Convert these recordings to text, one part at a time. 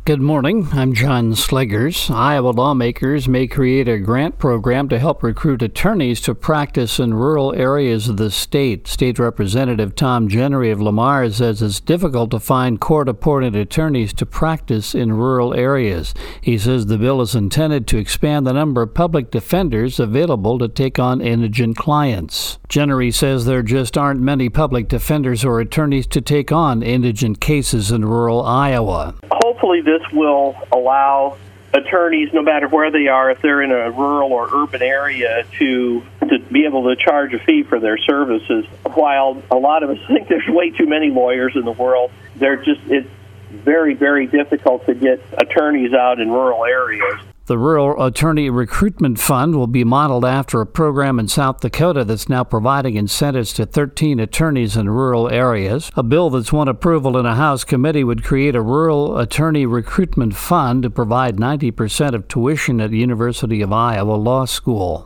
Good morning. I'm John Sleggers. Iowa lawmakers may create a grant program to help recruit attorneys to practice in rural areas of the state. State Representative Tom Genery of Lamar says it's difficult to find court-appointed attorneys to practice in rural areas. He says the bill is intended to expand the number of public defenders available to take on indigent clients. Genery says there just aren't many public defenders or attorneys to take on indigent cases in rural Iowa. Hopefully this will allow attorneys, no matter where they are, if they're in a rural or urban area, to be able to charge a fee for their services. While a lot of us think there's way too many lawyers in the world, it's very, very difficult to get attorneys out in rural areas. The Rural Attorney Recruitment Fund will be modeled after a program in South Dakota that's now providing incentives to 13 attorneys in rural areas. A bill that's won approval in a House committee would create a Rural Attorney Recruitment Fund to provide 90% of tuition at the University of Iowa Law School.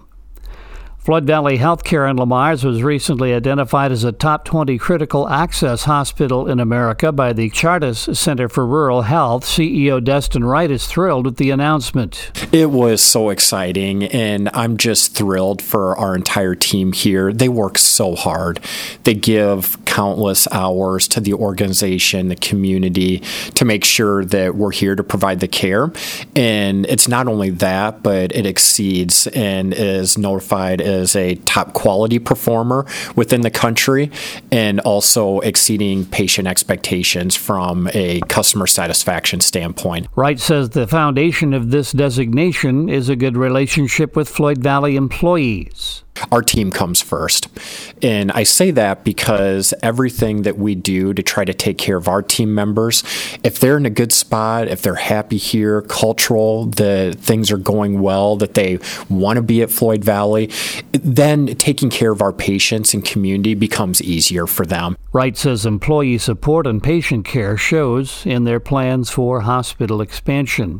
Floyd Valley Healthcare in Lamar was recently identified as a top 20 critical access hospital in America by the Chartis Center for Rural Health. CEO Destin Wright is thrilled with the announcement. It was so exciting, and I'm just thrilled for our entire team here. They work so hard. They give countless hours to the organization, the community, to make sure that we're here to provide the care. And it's not only that, but it exceeds and is notified as a top quality performer within the country, and also exceeding patient expectations from a customer satisfaction standpoint. Wright says the foundation of this designation is a good relationship with Floyd Valley employees. Our team comes first. And I say that because everything that we do to try to take care of our team members, if they're in a good spot, if they're happy here, cultural, the things are going well, that they want to be at Floyd Valley, then taking care of our patients and community becomes easier for them. Wright says employee support and patient care shows in their plans for hospital expansion.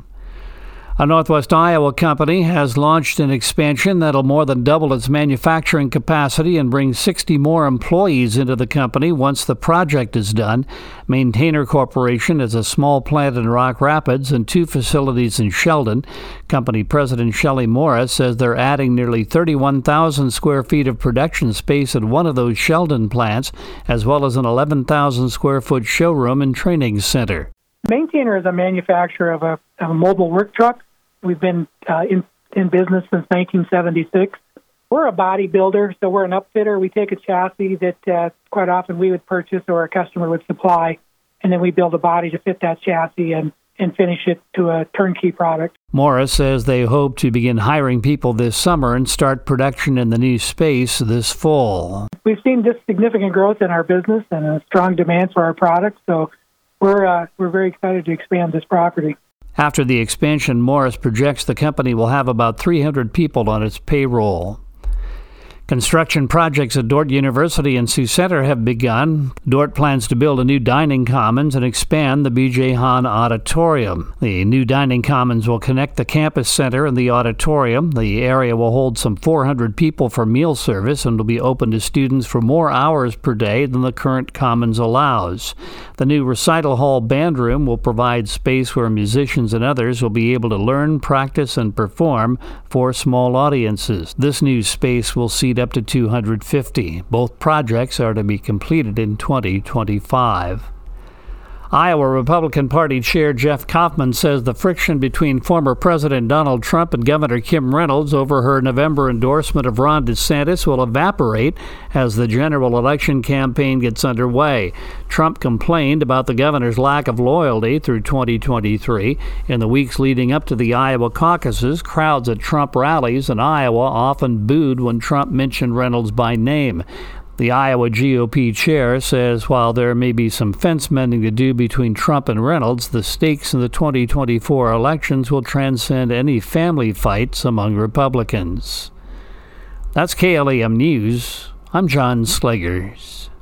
A Northwest Iowa company has launched an expansion that'll more than double its manufacturing capacity and bring 60 more employees into the company once the project is done. Maintainer Corporation has a small plant in Rock Rapids and 2 facilities in Sheldon. Company President Shelley Morris says they're adding nearly 31,000 square feet of production space at one of those Sheldon plants, as well as an 11,000 square foot showroom and training center. Maintainer is a manufacturer of a mobile work truck. We've been in business since 1976. We're a body builder, so we're an upfitter. We take a chassis that quite often we would purchase or a customer would supply, and then we build a body to fit that chassis and finish it to a turnkey product. Morris says they hope to begin hiring people this summer and start production in the new space this fall. We've seen just significant growth in our business and a strong demand for our products, so we're very excited to expand this property. After the expansion, Morris projects the company will have about 300 people on its payroll. Construction projects at Dordt University and Sioux Center have begun. Dordt plans to build a new dining commons and expand the B.J. Hahn Auditorium. The new dining commons will connect the campus center and the auditorium. The area will hold some 400 people for meal service and will be open to students for more hours per day than the current commons allows. The new recital hall band room will provide space where musicians and others will be able to learn, practice, and perform for small audiences. This new space will seat up to 250. Both projects are to be completed in 2025. Iowa Republican Party Chair Jeff Kaufman says the friction between former President Donald Trump and Governor Kim Reynolds over her November endorsement of Ron DeSantis will evaporate as the general election campaign gets underway. Trump complained about the governor's lack of loyalty through 2023. In the weeks leading up to the Iowa caucuses, crowds at Trump rallies in Iowa often booed when Trump mentioned Reynolds by name. The Iowa GOP chair says while there may be some fence mending to do between Trump and Reynolds, the stakes in the 2024 elections will transcend any family fights among Republicans. That's KLEM News. I'm John Sleggers.